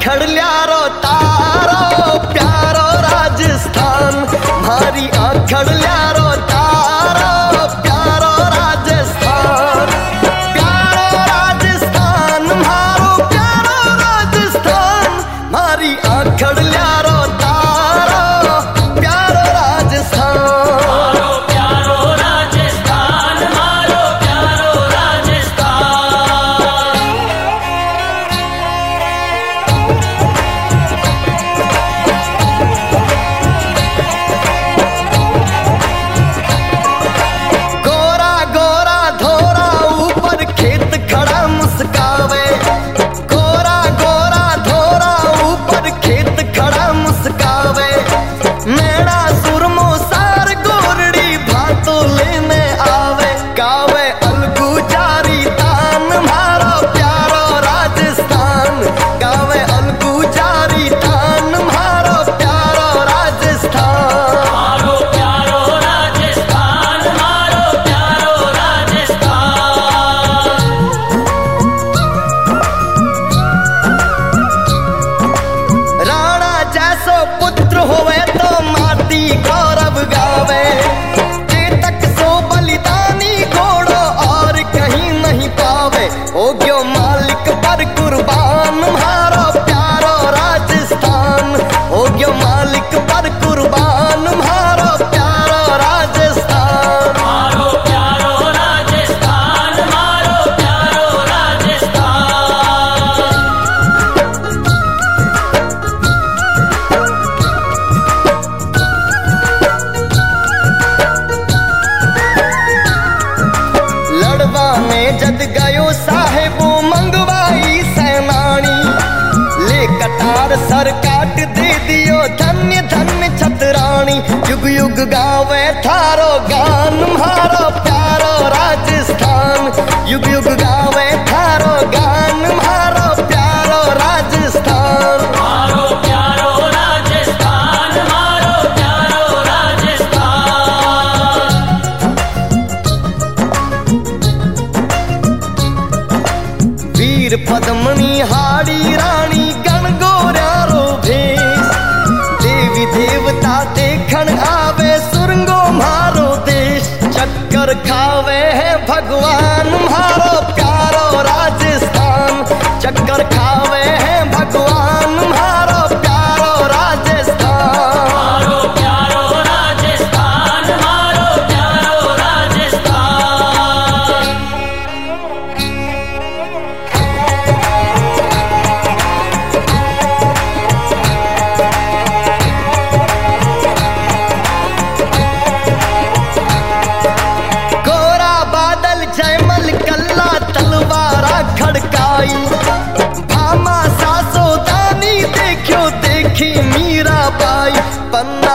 आखड़ल्यारो तारो प्यारो राजस्थान, मारी आखड़ल्यारो तारो प्यारो राजस्थान, प्यारो राजस्थान मारो प्यारो राजस्थान, मारी आखड़ल्यारो तारो प्यारो राजस्थान। पुत्र होवे तो माटी गौरव गावे, चेतक सो बलिदानी घोड़ो और कहीं नहीं पावे, हो गयो मालिक पर कुर्बान मारो प्यारो राजस्थान, हो गयो मालिक पर कुर्बान मारो प्यारो राजस्थान, मारो प्यारो राजस्थान, मारो प्यारो राजस्थान। जद गयो साहेबो मंगवाई सैनानी, ले कटार सर काट दे दियो धन्य धन्य छतरानी, युग युग गावे थारो गान मारो प्यारो राजस्थान, युग युग गावे थारो गान मारो प्यारो राजस्थान, मारो प्यारो राजस्थान, मारो प्यारो राजस्थान। वीर पद्मनी हाड़ी रानी गण गोर्यारो भेष, देवी देवता देखण आवे सुरंगो मारो देश, चक्कर खावे है भगवान मारो प्यारो राजस्थान, चक्कर खावे है भगवान मारो प्यारो राजस्थान, मारो प्यारो राजस्थान, मारो प्यारो राजस्थान। जयमल कल्ला तलवारा खड़काई, भामा सासो दानी देखियो देखी मीरा बाई, पन्ना